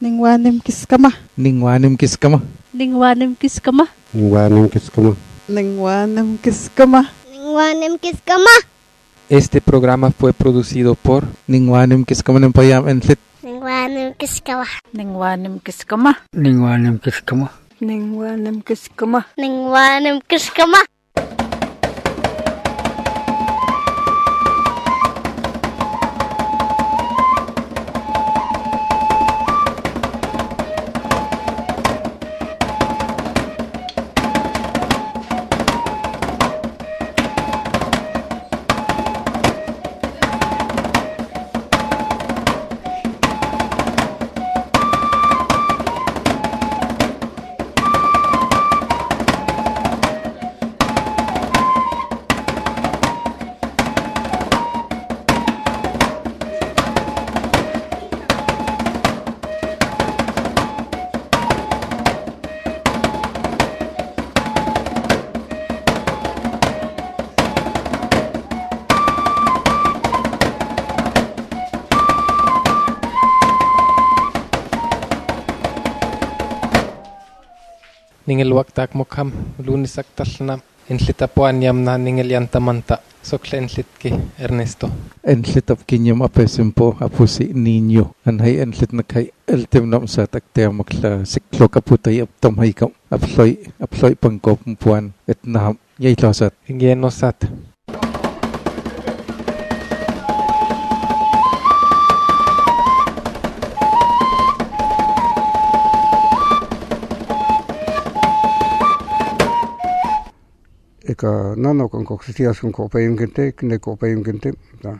Ningwanim kiskama. Ningwanim kiskama. Ningwanim kiskama. Ningwanim kiskama. Ningwanim kiskama. Ningwanim kiskama. Este programa fue producido por Ningwanim Kiskama Nempayam Enlit. Ningwanim kiskama. Ningwanim kiskama. Ningwanim kiskama. Ningwanim kiskama. Ningwanim kiskama. Ningel waktak mukham lunisak talna enlitapuan yamna ningel yantamanta sokle enlitki Ernesto. Enlitap kinyam apesimpo apusi niño anhay enlit nakay eltemnam sa takteamakla siklo kaputay aptam haykam aploy pangkop puan etnaham yaylosat genosat. Eka nano kan koksitias kan kopayimkente kne kopayimkente ta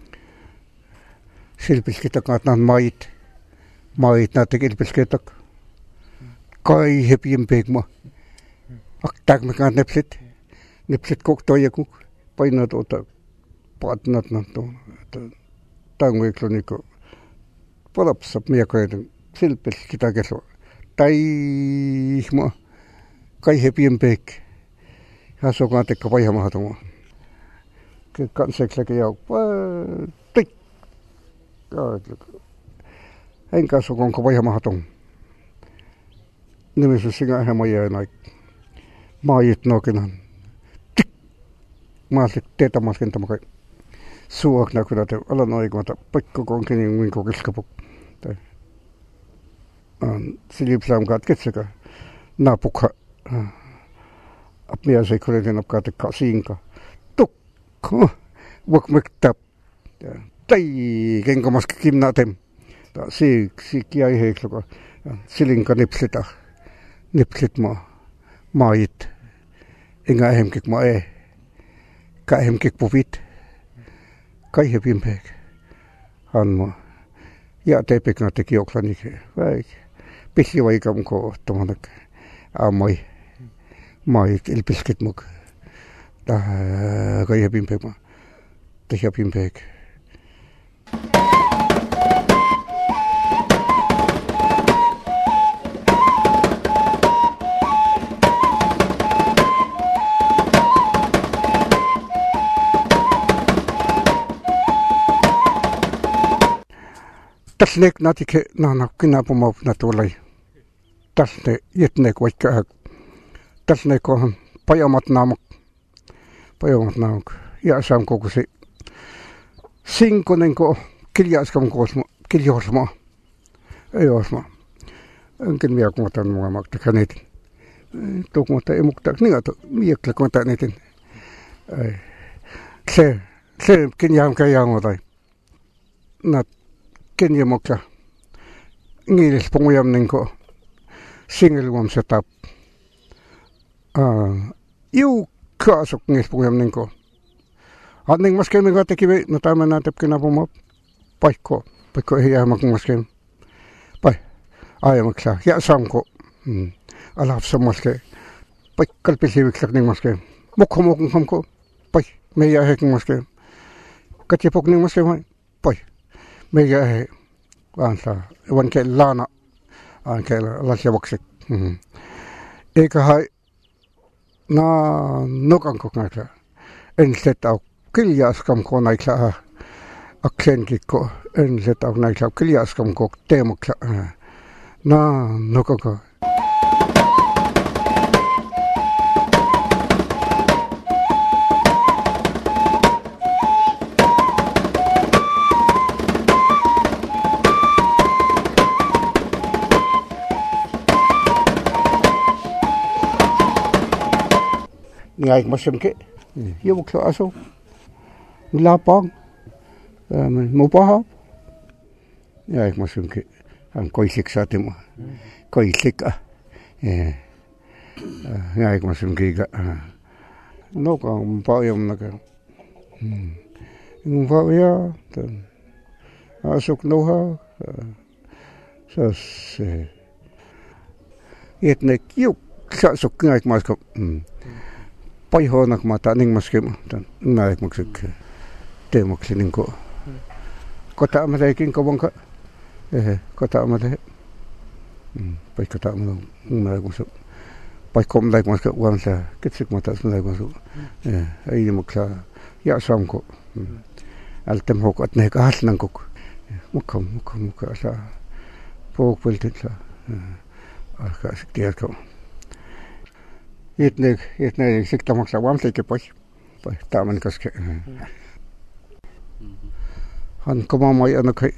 silpiskitak natnan mait natik ilpiskitak kai hepim pegma aktak mekan nepsit koktoyakuk painat ota patnat nanto tangwe kloniko palapsap miakaiden silpiskitakelo taihma kai hepim peg Haso kan te kapay hamahatong ke kansek ke yaw tik en kaso kan kapay hamahatong nimisu singa hamaya na mayit no kinan tik masik teta maskin tamakay suak na kunate ala no igmata pakko kon kinin win ko kiskapok silip sam kat kitsaka napukha apmia se kulen apkate kasinka tuk wak mektap tai gengo mas kimnatem ta si kiai hekloko silinka nipslit mait inga hemkik ma ka hemkik puvit kai hepimpek hanma ya tepek na tekioklanike vai pihliwai kamko tomanak amoi Mait ilpiskit muk ta kaya pimpek ma ta pimpek tasnek natike nanak kinapumap natulay tasne yetnek waikahak tasne kohan payamat namak ya sam ko kusi cinco nenko kilyas kam kosma kilyosma ayosma angkin miak motan mo mak takanet tok mota emuk tak ninga to miak la konta netin ay se kinyam kayang otai nat kinyamokla ngilis punguyam nenko single wam setup Iu kasok ngis pungam ningko. Adning maskem ngate kibe natama natep kinapomop. Paiko hiya mak maskem. Pai aya maksa ya samko. Alaf samaske. Pai kalpisi wiklak ning maskem. Mukho hamko. Pai meya hek maskem. Katipok ning maskem pai. Meya he ansa wan ke lana anke lasya baksek. Eka hai na nokang ko ngaka enset au kilyas kam ko naikla aklen kiko enset au naikla kilyas kam ko temokla Na, no koko. Ngay masam ke, yo buklo aso, lapang, mo pa. Ngay masam ke, ang koisik sa timo, koisik ngay masam ke ga, no kang pa yam na ka, pa ya, asok no ha, sas, etnek yuk sa sok ngay masam. Pai ho nak mata ning maskem tan naik maksud te maksinin ko kota amalekin ko bangka kota amale pai kota amalo naik masuk pai kom naik masuk wan sa kitsik mata naik masuk ai makla ya sam ko altem hok at naik ahas nang ko mukham sa pok peltit sa ka siktiar ko Itnek sikta maksa wam teke pai taman kaske han koma mai anakai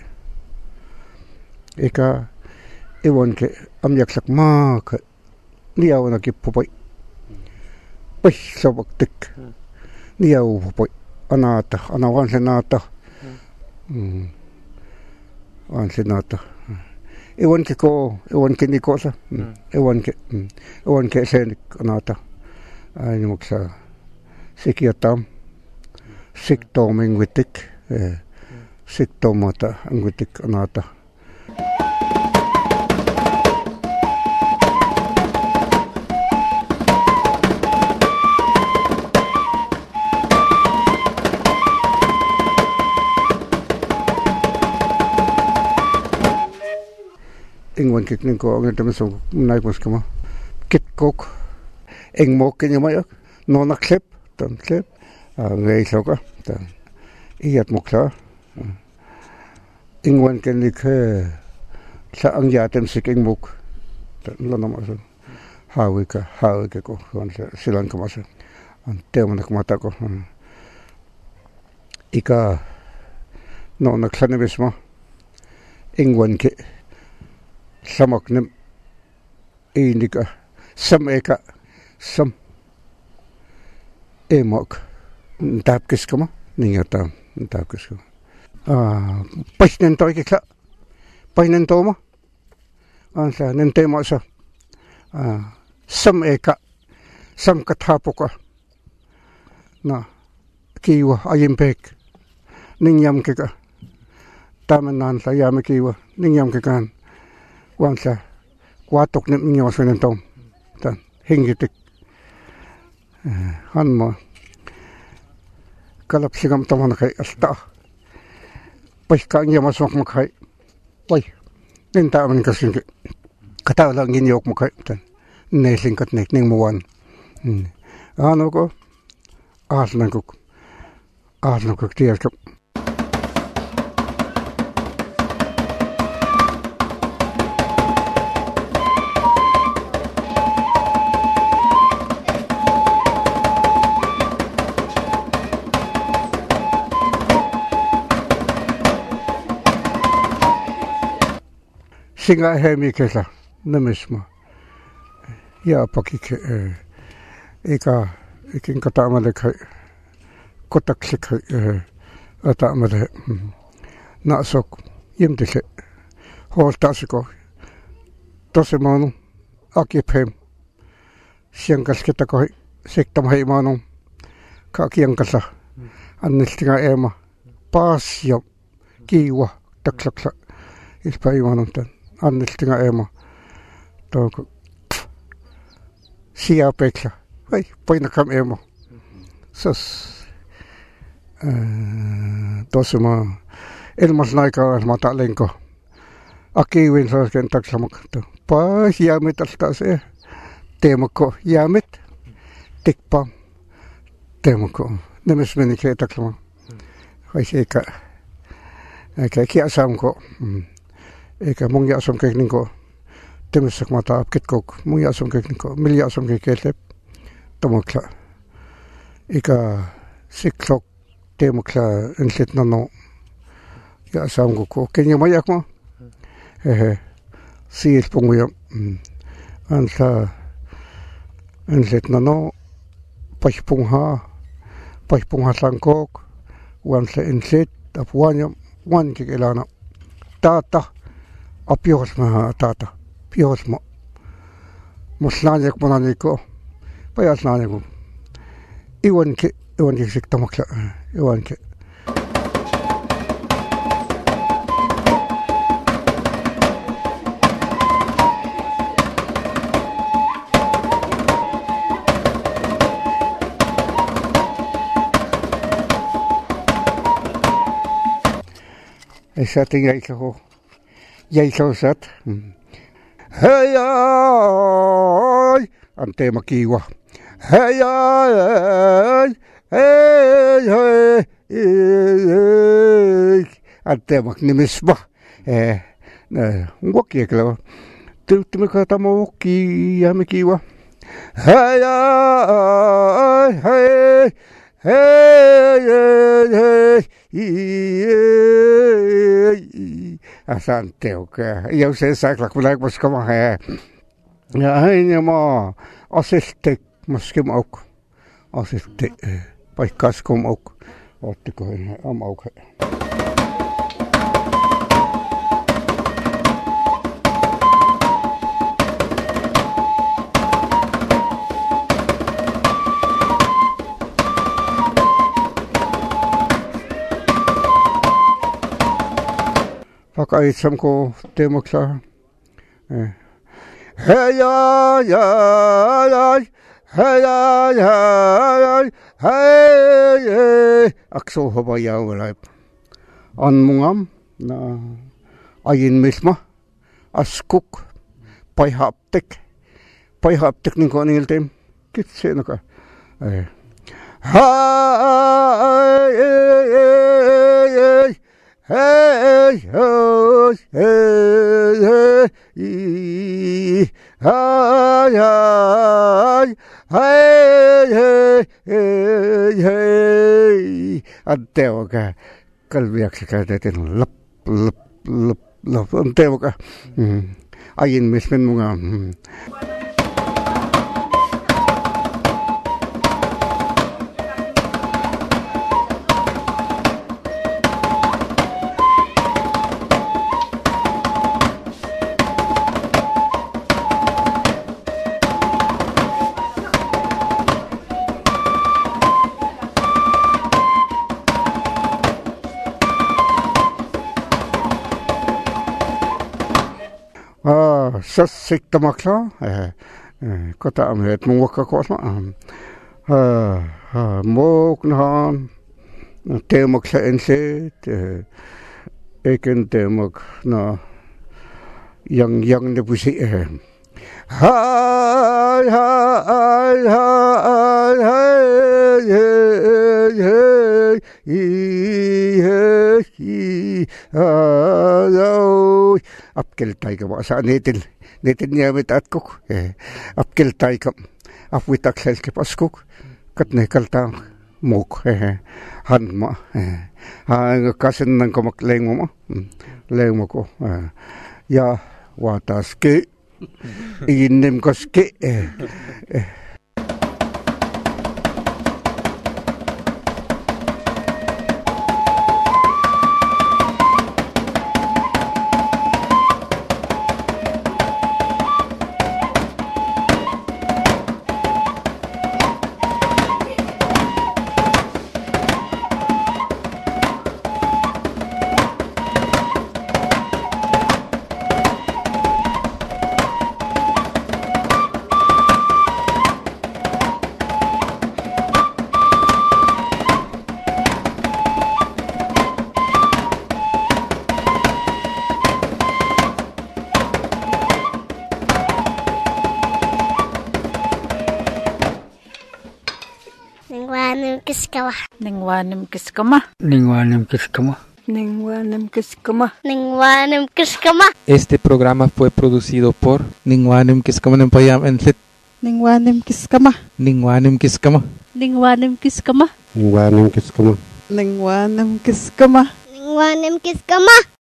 eka iwan ke amyak sak ma ka niaw na ki pupai pai sabak tik niaw pupai anata anawan senata wan senata Iwan ke ni ko sa. Iwan ke senik anata. Ay maksa sikiatam siktom ingwitik siktomata ingwitik anata. Ingwan kikning ko ang ito so naik mas kama kitkok ing mo kanya mayak no naklep tan klep ngay soka tan iyat muksa ingwan kinik sa ang yatem siking muk tan lo naman hawi ka ko silang kamasa ang tema nakmata ko ika no naksanibis mo ingwan ki samak nem indika sam eka sam emak tap kis kama ninga tap kis kama pasnen to ikla pasnen to ma ansa nente ma sa sam eka sam kathapoka na kiwa ayimpek ningyam keka tamanan sa yam kiwa ningyam kekan Wansa kuatok ni minyo sa nentong tan hingitik han mo kalap sigam taman kay asta pai ka niya masok makay pai ninta man kasi kataw lang ginyok makay tan nesing kat nek ning muwan ano ko aslan ko tiyak ko Singa hemi kesa na mismo. Ya pakik ikin kata amale kai kotak sik ata amale na sok yimdise hol tasiko tosemanu akiphem siangkas kita ko sektam hai manu ka kiangkasa annistinga ema pasyo kiwa taklaksa ispai manuntan annistinga ema to siya pekla ay pay nakam emo sus tosuma elmas naika mata lengko aki win sa kentak samak to pa yamit alta se temako yamit tikpam temako nemes menike taklama ay seka kaya asam ko eka mong ya asam kekning ko Temissak mata apkitkok muya somkekniko milya somkekelep tomokla ika siklok temokla enlit nano ya samguko kenya mayak mo sil punguya ansa enlit nano pachpungha sangkok wansa enlit apuanya wan kikelana tata apios ma tata pios mo muslanyak mo naniko payas naniko iwan ki siktamakla iwan ki Isa tingay ko yay sat hey ay ante makiwa hey ay hey ante maknimisba ngok yeklo tu kata mo ki yamikiwa hey ay hey asante oke ya usted saklak bulak muskama he ya haynya ma asistek muskim ook asistek paikaskom ook ottiko am ook Pakait samko temokla hey ay akso habaya wala an mungam na ayin misma askuk payhaptek ning ko nil tem kitse naka hey hey hey anteo ka kalbiak sekadaten lep anteo ka ayin mismen mga sasik tamakla kota amet mungwaka kosma mok nahan temakla enset eken temak na yang ne pusi hai apkel taika sa netil niya mit atkok apkel taika apwitak selke paskok katne kalta mok han ma kasen nang komakleng mo leng mo ko ya wataske inim koske Ningwanim kiskama. Ningwanem kiskama. Ningwanem kiskama. Este programa fue producido por Ningwanim kiskama ng payam enlit. Ningwanem kiskama. Ningwanim kiskama. Ningwanem kiskama. Ningwanem kiskama. Ningwanem kiskama. Ningwanem kiskama.